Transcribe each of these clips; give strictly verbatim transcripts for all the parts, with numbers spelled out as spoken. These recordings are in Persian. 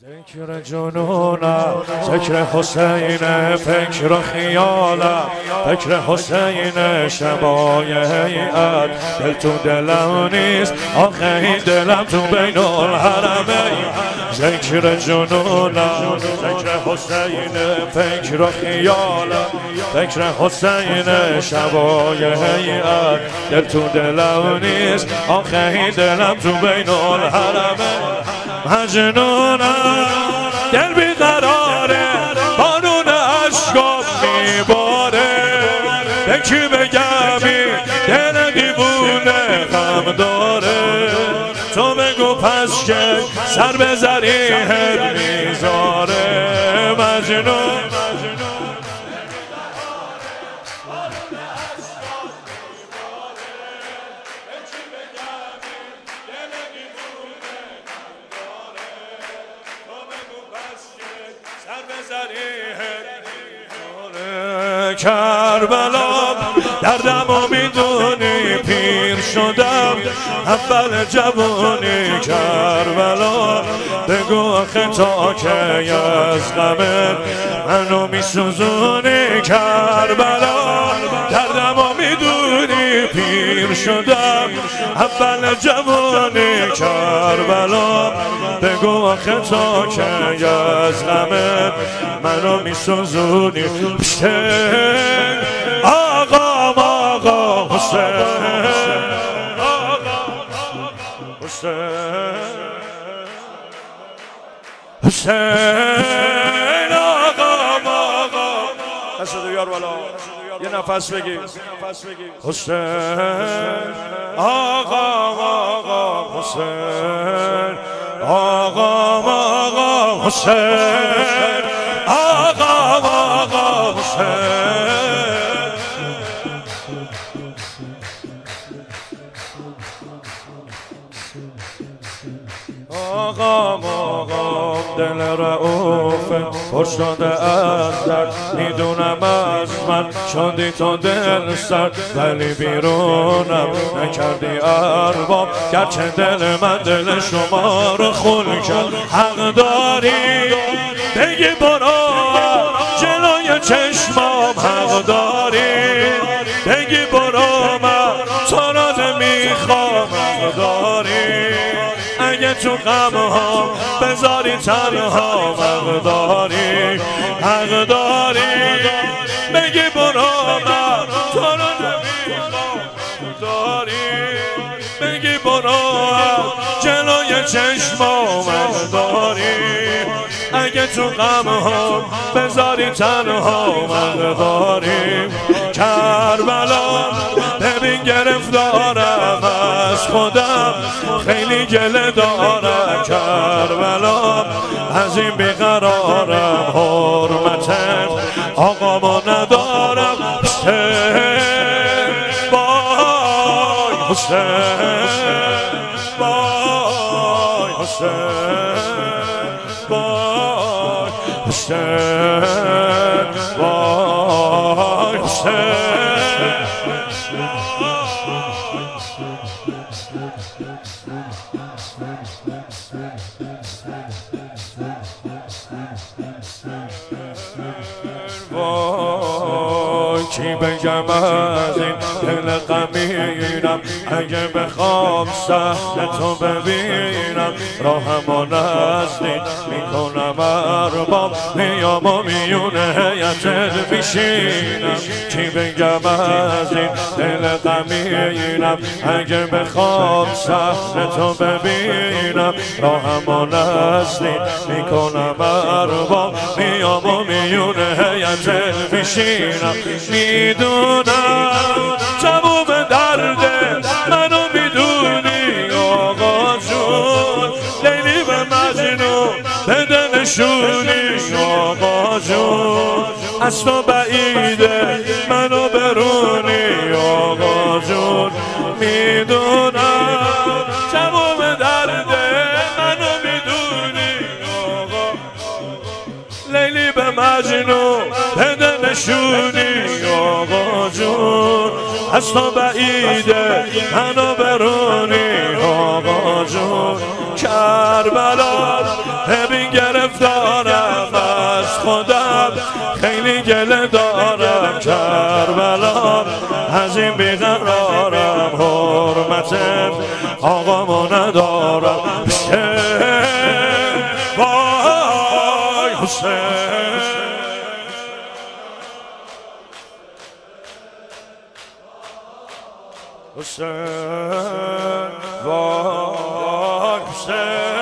فکر جنونم ذکر حسین، فکر و خیالم فکر حسین، شبای هیئت دل تو دلم نیست، آخه این دلم تو بین الحرمین. ذکر جنونم ذکر حسین، فکر و خیالم فکر حسین، شبای هیئت دل تو دلم نیست، آخه این دلم تو بین الحرمین. مجنونم دل بیقراره، بارون عشقم میباره، به کی بگمی دل دیوونه غم داره، تو بگو پس که سر به ذریحت میذاره. مجنون کربلا دردمو میدونی، پیر شدم اول جوانی. کربلا بگو آخه تا که از غمت منو میسوزونی. کربلا دردمو میدونی، پیر شدم اول جوانی. کربلا بگو آخه تا که از غمت منو میسوزونی. حسین آقا آقا حسین حسین آقا آقا حسین یار والا یه نفس بگی. حسین آقا آقا حسین آقا آقا حسین آقا آقا حسین. آقا آقا دل رعوفه پر شده از درد، میدونم از من شدی تو دل سرد، ولی بیرونم نکردی ارباب، گرچه دل من دل شما رو خون کرد. حق داری بگی برو جلوی چشمام، حق داری بگی برو من تو را نمیخوام. حق داری اگه تو غم ها بذاری تنها، حق داری حق داری بگی برو من تو را نمیخوام. داری بگی برو جلوی چشمام، حق داری اگه تو غم ها بذاری تنها، حق داری. کربلا ببین گرفتارم از خودم، خیلی گله دارم. کربلا از این بیقرارم، حرمتت آقامو ندارم. حسین بای حسین بای حسین بای حسین بای حسین. چی بگم از این دل غمینم، اگه بخوام صحنه تو ببینم، راهمو نزدیک میکنم ارباب، میام و میونه هیئتت میشینم. چی بگم از این دل غمینم، اگه بخوام صحنه تو ببینم، راهمو نزدیک میکنم ارباب، میام و میونه هیئتت میشینم. میدونم تموم درد منو میدونی آقا جون، لیلی و مجنون بده نشونی آقا جون، از تو بعیده منو برونی آقا جون. میدونم تموم درد منو میدونی آقا، لیلی به مجنون بده نشونی آقا جون، از تو بعیده منو برونی آقا جون. کربلا ببین گرفتارم از خودم، خیلی گله دارم کربلا، از این بیقرارم حرمت آقامو ندارم. حسین وای حسین، حسین وای حسین.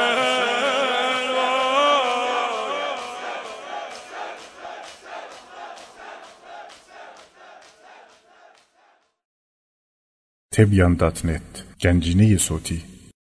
تبیان دات نت گنجینه صوتی